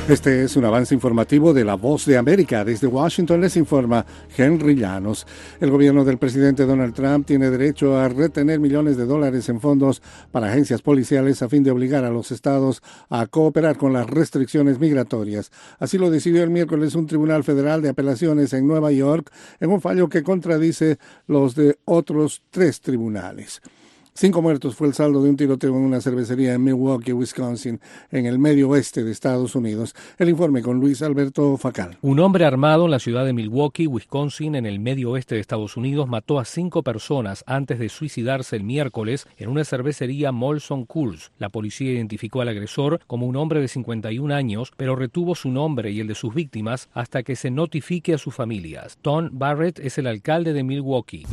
Este es un avance informativo de La Voz de América. Desde Washington les informa Henry Llanos. El gobierno del presidente Donald Trump tiene derecho a retener millones de dólares en fondos para agencias policiales a fin de obligar a los estados a cooperar con las restricciones migratorias. Así lo decidió el miércoles un tribunal federal de apelaciones en Nueva York en un fallo que contradice los de otros 3 tribunales. 5 muertos fue el saldo de un tiroteo en una cervecería en Milwaukee, Wisconsin, en el medio oeste de Estados Unidos. El informe con Luis Alberto Facal. Un hombre armado en la ciudad de Milwaukee, Wisconsin, en el medio oeste de Estados Unidos, mató a 5 personas antes de suicidarse el miércoles en una cervecería Molson Coors. La policía identificó al agresor como un hombre de 51 años, pero retuvo su nombre y el de sus víctimas hasta que se notifique a sus familias. Tom Barrett es el alcalde de Milwaukee.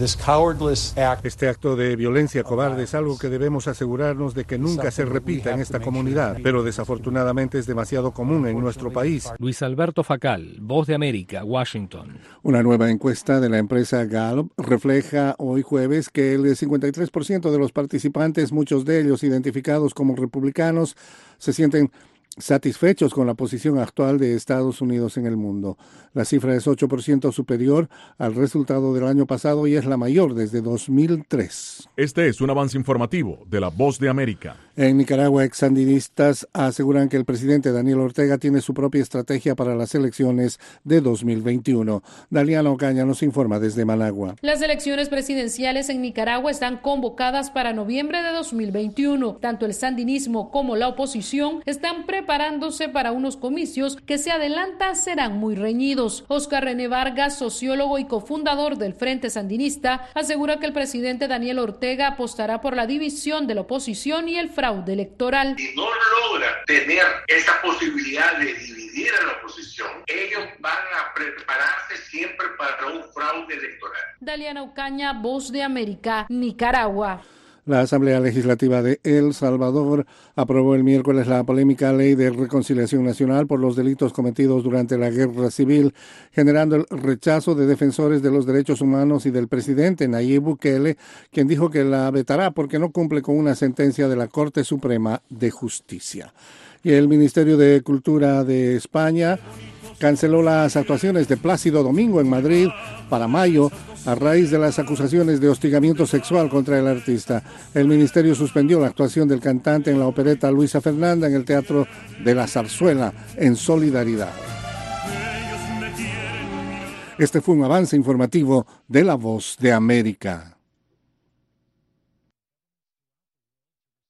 Este acto de violencia cobarde es algo que debemos asegurarnos de que nunca se repita en esta comunidad, pero desafortunadamente es demasiado común en nuestro país. Luis Alberto Facal, Voz de América, Washington. Una nueva encuesta de la empresa Gallup refleja hoy jueves que el 53% de los participantes, muchos de ellos identificados como republicanos, se sienten satisfechos con la posición actual de Estados Unidos en el mundo. La cifra es 8% superior al resultado del año pasado y es la mayor desde 2003. Este es un avance informativo de La Voz de América. En Nicaragua, exsandinistas aseguran que el presidente Daniel Ortega tiene su propia estrategia para las elecciones de 2021. Daliana Ocaña nos informa desde Managua. Las elecciones presidenciales en Nicaragua están convocadas para noviembre de 2021. Tanto el sandinismo como la oposición están preparándose para unos comicios que se adelanta serán muy reñidos. Oscar René Vargas, sociólogo y cofundador del Frente Sandinista, asegura que el presidente Daniel Ortega apostará por la división de la oposición y el fraude electoral. Si no logra tener esa posibilidad de dividir a la oposición, ellos van a prepararse siempre para un fraude electoral. Daliana Ocaña, Voz de América, Nicaragua. La Asamblea Legislativa de El Salvador aprobó el miércoles la polémica Ley de Reconciliación Nacional por los delitos cometidos durante la Guerra Civil, generando el rechazo de defensores de los derechos humanos y del presidente Nayib Bukele, quien dijo que la vetará porque no cumple con una sentencia de la Corte Suprema de Justicia. Y el Ministerio de Cultura de España canceló las actuaciones de Plácido Domingo en Madrid para mayo a raíz de las acusaciones de hostigamiento sexual contra el artista. El ministerio suspendió la actuación del cantante en la opereta Luisa Fernanda en el Teatro de la Zarzuela en solidaridad. Este fue un avance informativo de La Voz de América.